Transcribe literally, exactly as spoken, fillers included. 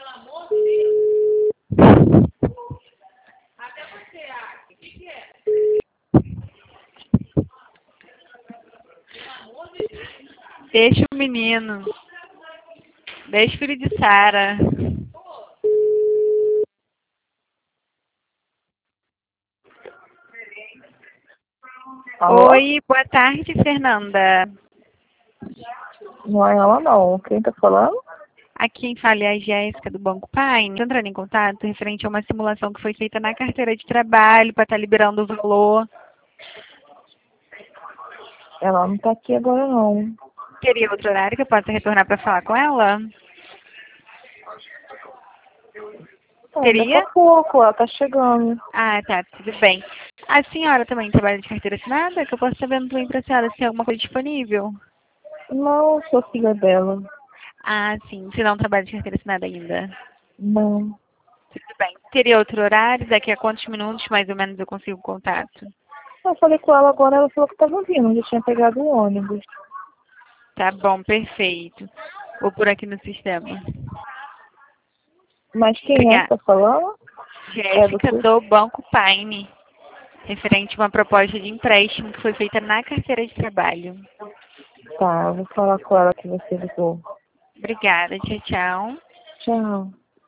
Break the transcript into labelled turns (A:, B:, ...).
A: Deixa o menino. Deixa o filho de Sara.
B: Alô?
A: Oi, boa tarde, Fernanda.
B: Não é ela não. Quem tá falando?
A: Aqui quem fala é a Jéssica do Banco Pine. Estou entrando em contato referente a uma simulação que foi feita na carteira de trabalho para estar liberando o valor.
B: Ela não tá aqui agora não.
A: Teria outro horário que eu possa retornar para falar com ela?
B: É,
A: Teria?
B: daqui a pouco, ela tá chegando.
A: Ah, tá, tudo bem. A senhora também trabalha de carteira assinada? Que eu posso estar vendo também para a senhora se tem alguma coisa disponível.
B: Não, sou filha dela.
A: Ah, sim, se não trabalha de carteira assinada ainda.
B: Não.
A: Tudo bem. Teria outro horário? Daqui a quantos minutos mais ou menos eu consigo contato?
B: Eu falei com ela agora, ela falou que tava vindo, já tinha pegado o ônibus.
A: Tá bom, perfeito. Vou por aqui no sistema.
B: Mas quem é que
A: Obrigada.
B: tá falando? É do
A: Jéssica
B: curso?
A: do Banco Pine, referente a uma proposta de empréstimo que foi feita na carteira de trabalho.
B: Tá, eu vou falar com ela que você ligou.
A: Obrigada, tchau, tchau.
B: Tchau.